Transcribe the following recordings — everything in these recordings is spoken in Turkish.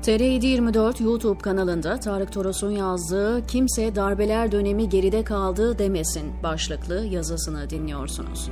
TR724 YouTube kanalında Tarık Toros'un yazdığı "Kimse darbeler dönemi geride kaldı demesin" başlıklı yazısını dinliyorsunuz.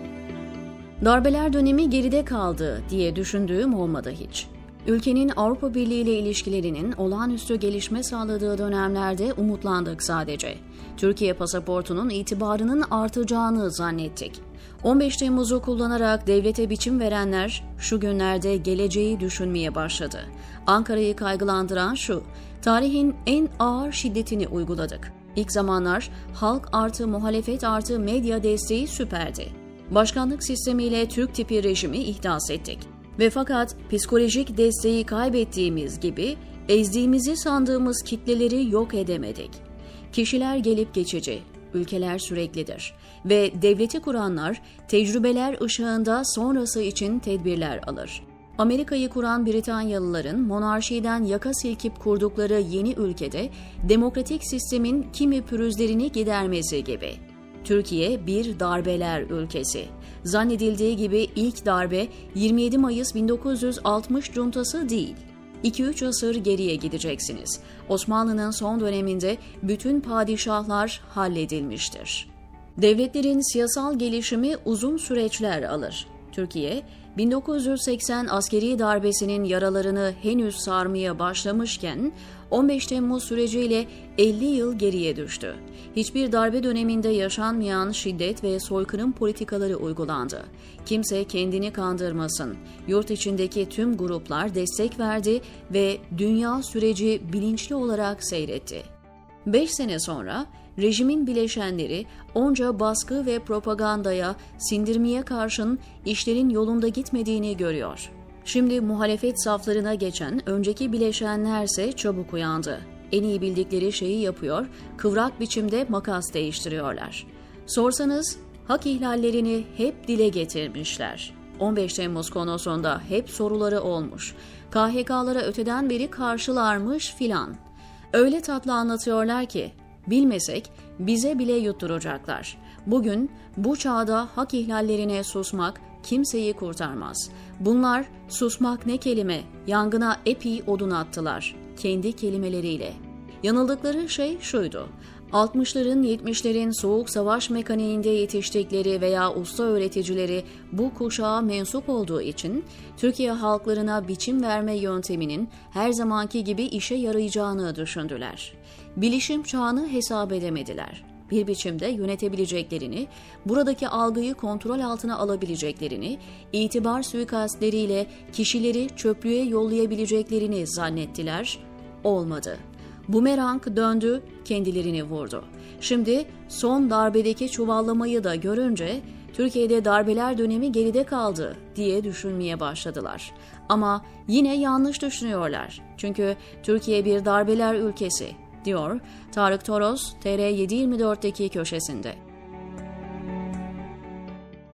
Darbeler dönemi geride kaldı diye düşündüğüm olmadı hiç. Ülkenin Avrupa Birliği ile ilişkilerinin olağanüstü gelişme sağladığı dönemlerde umutlandık sadece. Türkiye pasaportunun itibarının artacağını zannettik. 15 Temmuz'u kullanarak devlete biçim verenler şu günlerde geleceği düşünmeye başladı. Ankara'yı kaygılandıran şu: tarihin en ağır şiddetini uyguladık. İlk zamanlar halk artı muhalefet artı medya desteği süperdi. Başkanlık sistemiyle Türk tipi rejimi ihdas ettik. Ve fakat psikolojik desteği kaybettiğimiz gibi ezdiğimizi sandığımız kitleleri yok edemedik. Kişiler gelip geçici, ülkeler süreklidir ve devleti kuranlar tecrübeler ışığında sonrası için tedbirler alır. Amerika'yı kuran Britanyalıların monarşiden yaka silkip kurdukları yeni ülkede demokratik sistemin kimi pürüzlerini gidermesi gibi. Türkiye bir darbeler ülkesi. Zannedildiği gibi ilk darbe 27 Mayıs 1960 cuntası değil. 2-3 asır geriye gideceksiniz. Osmanlı'nın son döneminde bütün padişahlar halledilmiştir. Devletlerin siyasal gelişimi uzun süreçler alır. Türkiye, 1980 askeri darbesinin yaralarını henüz sarmaya başlamışken 15 Temmuz süreciyle 50 yıl geriye düştü. Hiçbir darbe döneminde yaşanmayan şiddet ve soykırım politikaları uygulandı. Kimse kendini kandırmasın. Yurt içindeki tüm gruplar destek verdi ve dünya süreci bilinçli olarak seyretti. 5 sene sonra rejimin bileşenleri onca baskı ve propagandaya, sindirmeye karşın işlerin yolunda gitmediğini görüyor. Şimdi muhalefet saflarına geçen önceki bileşenlerse çabuk uyandı. En iyi bildikleri şeyi yapıyor, kıvrak biçimde makas değiştiriyorlar. Sorsanız hak ihlallerini hep dile getirmişler. 15 Temmuz konusunda hep soruları olmuş. KHK'lara öteden beri karşılarmış filan. Öyle tatlı anlatıyorlar ki bilmesek bize bile yutturacaklar. Bugün bu çağda hak ihlallerine susmak kimseyi kurtarmaz. Bunlar susmak ne kelime, yangına epey odun attılar kendi kelimeleriyle. Yanıldıkları şey şuydu: 60'ların 70'lerin soğuk savaş mekaniğinde yetiştikleri veya usta öğreticileri bu kuşağa mensup olduğu için Türkiye halklarına biçim verme yönteminin her zamanki gibi işe yarayacağını düşündüler. Bilişim çağını hesap edemediler. Bir biçimde yönetebileceklerini, buradaki algıyı kontrol altına alabileceklerini, itibar suikastleriyle kişileri çöplüğe yollayabileceklerini zannettiler. Olmadı. Bumerang döndü, kendilerini vurdu. Şimdi son darbedeki çuvallamayı da görünce Türkiye'de darbeler dönemi geride kaldı diye düşünmeye başladılar. Ama yine yanlış düşünüyorlar. Çünkü Türkiye bir darbeler ülkesi, diyor Tarık Toros TR724'deki köşesinde.